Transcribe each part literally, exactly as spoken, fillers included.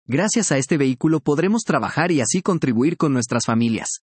Gracias a este vehículo podremos trabajar y así contribuir con nuestras familias.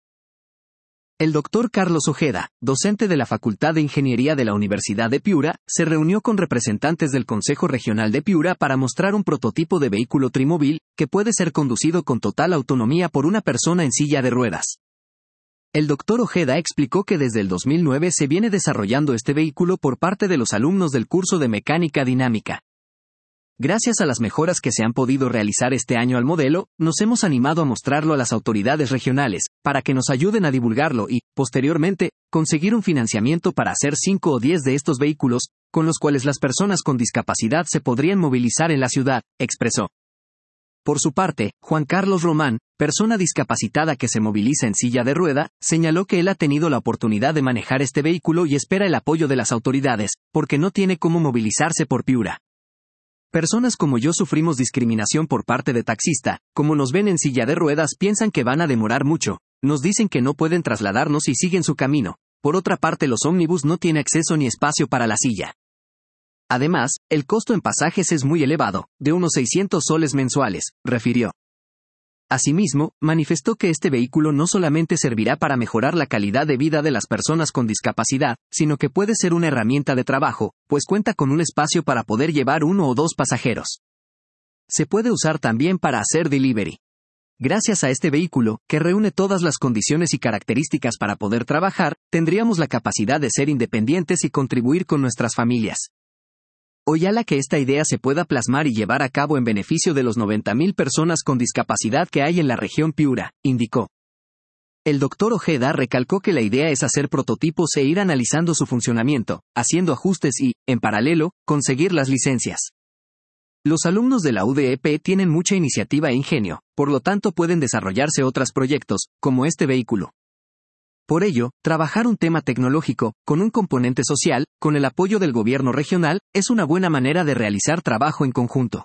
El doctor Carlos Ojeda, docente de la Facultad de Ingeniería de la Universidad de Piura, se reunió con representantes del Consejo Regional de Piura para mostrar un prototipo de vehículo trimóvil, que puede ser conducido con total autonomía por una persona en silla de ruedas. El doctor Ojeda explicó que desde el dos mil nueve se viene desarrollando este vehículo por parte de los alumnos del curso de Mecánica Dinámica. Gracias a las mejoras que se han podido realizar este año al modelo, nos hemos animado a mostrarlo a las autoridades regionales, para que nos ayuden a divulgarlo y, posteriormente, conseguir un financiamiento para hacer cinco o diez de estos vehículos, con los cuales las personas con discapacidad se podrían movilizar en la ciudad, expresó. Por su parte, Juan Carlos Román, persona discapacitada que se moviliza en silla de rueda, señaló que él ha tenido la oportunidad de manejar este vehículo y espera el apoyo de las autoridades, porque no tiene cómo movilizarse por Piura. Personas como yo sufrimos discriminación por parte de taxista, como nos ven en silla de ruedas piensan que van a demorar mucho, nos dicen que no pueden trasladarnos y siguen su camino. Por otra parte, los ómnibus no tienen acceso ni espacio para la silla. Además, el costo en pasajes es muy elevado, de unos seiscientos soles mensuales, refirió. Asimismo, manifestó que este vehículo no solamente servirá para mejorar la calidad de vida de las personas con discapacidad, sino que puede ser una herramienta de trabajo, pues cuenta con un espacio para poder llevar uno o dos pasajeros. Se puede usar también para hacer delivery. Gracias a este vehículo, que reúne todas las condiciones y características para poder trabajar, tendríamos la capacidad de ser independientes y contribuir con nuestras familias. Ojalá que esta idea se pueda plasmar y llevar a cabo en beneficio de los noventa mil personas con discapacidad que hay en la región Piura, indicó. El doctor Ojeda recalcó que la idea es hacer prototipos e ir analizando su funcionamiento, haciendo ajustes y, en paralelo, conseguir las licencias. Los alumnos de la U D E P tienen mucha iniciativa e ingenio, por lo tanto pueden desarrollarse otros proyectos, como este vehículo. Por ello, trabajar un tema tecnológico, con un componente social, con el apoyo del gobierno regional, es una buena manera de realizar trabajo en conjunto.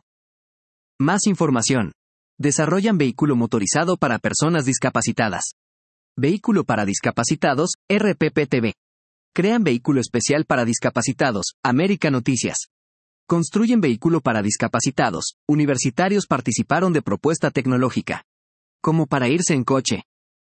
Más información. Desarrollan vehículo motorizado para personas discapacitadas. Vehículo para discapacitados, R P P T V. Crean vehículo especial para discapacitados, América Noticias. Construyen vehículo para discapacitados, universitarios participaron de propuesta tecnológica. Como para irse en coche.